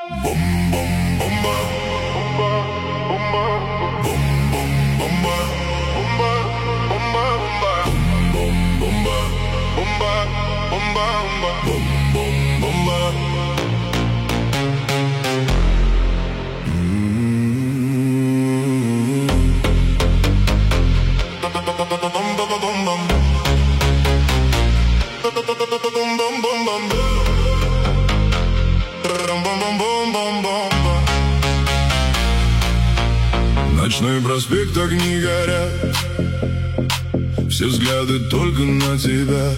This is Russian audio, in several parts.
Ночной проспект, огни горят, все взгляды только на тебя.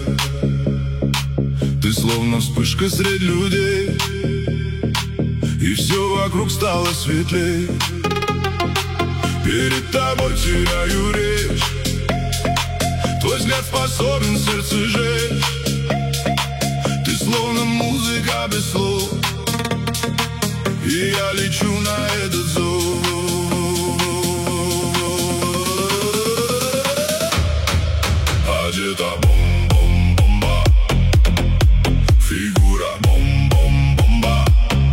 Ты словно вспышка среди людей, и все вокруг стало светлей. Перед тобой теряю речь, твой взгляд способен сердце сжечь. Ты словно музыка без слов, и я лечу на этот зов. Одета бом-бом-бомба, фигура бом-бом-бомба,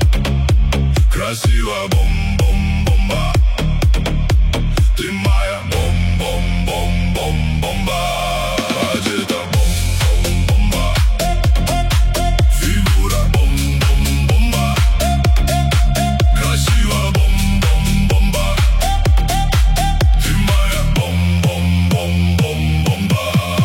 красиво бом-бом-бомба, ты моя бом-бом-бом-бом-бомба. Одета бом-бом-бомба, фигура бом-бом-бомба, красиво бом-бом-бомба, ты моя бом-бом-бом-бомба.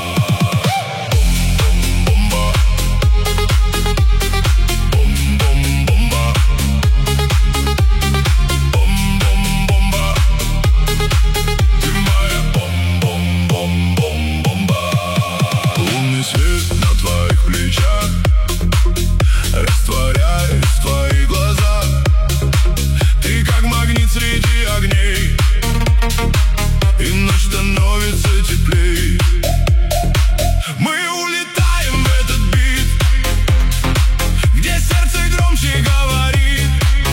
Растворяюсь в твоих глазах, ты как магнит среди огней, и ночь становится теплей. Мы улетаем в этот бит, где сердце громче говорит.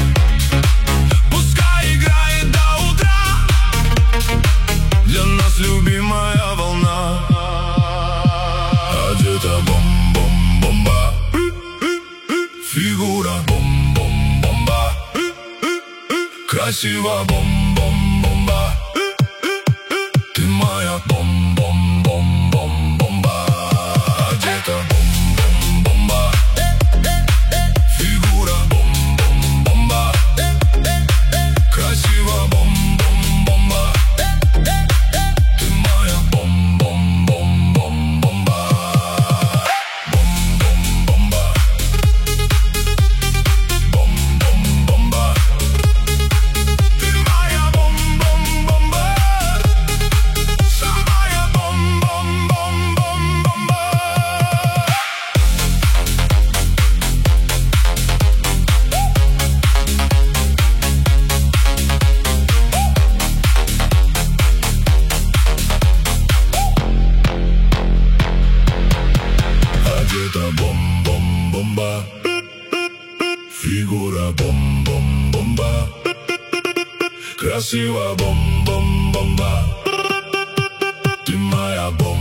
Пускай играет до утра, для нас любимая волна. Одета бом-бом-бомба, фигура бом-бом-бомба, красиво бом-бом-бомба, ты моя бом-бом-бом-бом-бомба. Одета бом-бом-бомба, фигура бом-бом-бомба, красиво бом-бом-бомба, ты моя бом-бом-бом-бомба. Одета бом-бом-бомба, фигура бом-бом-бомба, красиво бом-бом-бомба, ты моя бом.